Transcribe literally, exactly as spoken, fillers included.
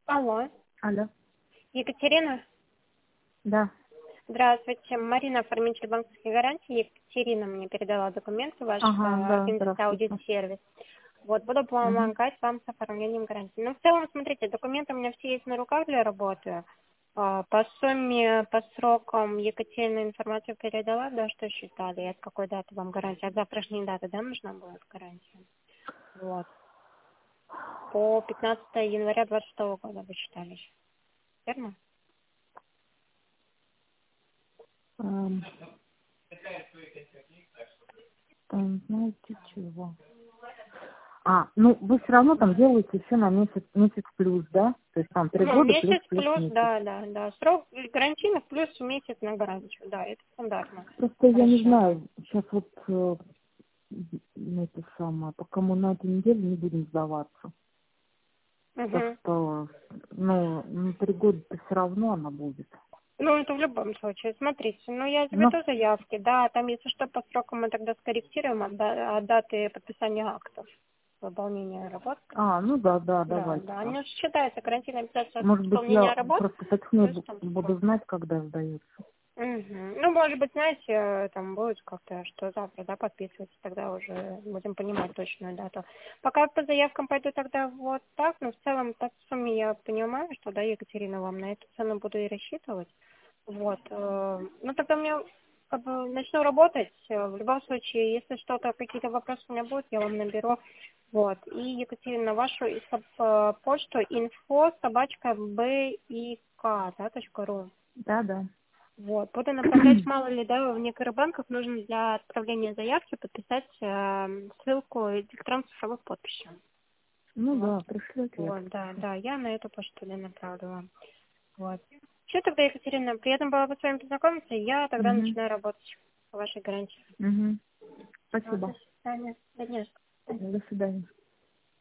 Алло, Алло. Екатерина? Да. Здравствуйте, Марина, оформитель банковской гарантии. Екатерина мне передала документы, ваш Ага, да, здравствуйте. аудит-сервис. Вот, буду Угу. помогать вам с оформлением гарантии. Ну, в целом, смотрите, документы у меня все есть на руках для работы. А, По сумме, по срокам Екатерина информацию передала, да, что считали, от какой даты вам гарантия, от завтрашней даты, да, нужна будет гарантия? Вот. По пятнадцатое января двадцать шестого года вы считали, верно? Эм, там, знаете чего? А, ну вы все равно там делаете все на месяц, месяц плюс, да? То есть там три Ну, года плюс месяц плюс плюс, месяц. да, да, да. Срок гарантийный плюс месяц на гарантию, да, это стандартно. Просто я не Хорошо. знаю, сейчас вот э, ну, это самое, пока мы на этой неделе не будем сдаваться. Так Угу. что, ну, на три года все равно она будет. Ну, это в любом случае. Смотрите, ну, я Ну, заведу заявки, да, там, если что, по срокам мы тогда скорректируем от, да- от даты подписания актов выполнения работ. а, ну да, да, Да, давайте да, так. они же считаются гарантийные обязательства Может быть, исполнения я работ, просто точнее плюс бу- там буду срок. знать, когда сдается. Мгм. Ну, может быть, знаете, э, там будет как-то, что завтра, да, подписывается, тогда уже будем понимать точную дату. Пока по заявкам пойду тогда вот так, но в целом по сумме я понимаю, что, да, Екатерина, вам на эту цену буду и рассчитывать. Вот. э, Ну, тогда мне как бы начну работать. Э, В любом случае, если что-то, какие-то вопросы у меня будут, я вам наберу. Вот. И, Екатерина, вашу и соп- э, почту инфо собачка бик, да, точка ру. Да, да. Вот. Буду направлять, мало ли, да, в некоторых банках нужно для отправления заявки подписать э, ссылку электронной цифровой подписью. Ну Вот. да, пришлете, я Вот, да, подпишу. да, я на эту почту да, направлю вам. Вот. Все тогда, Екатерина, приятно было бы с вами познакомиться, я тогда Угу. начинаю работать по вашей гарантии. Угу. Все, до Спасибо. свидания. До дня. До свидания.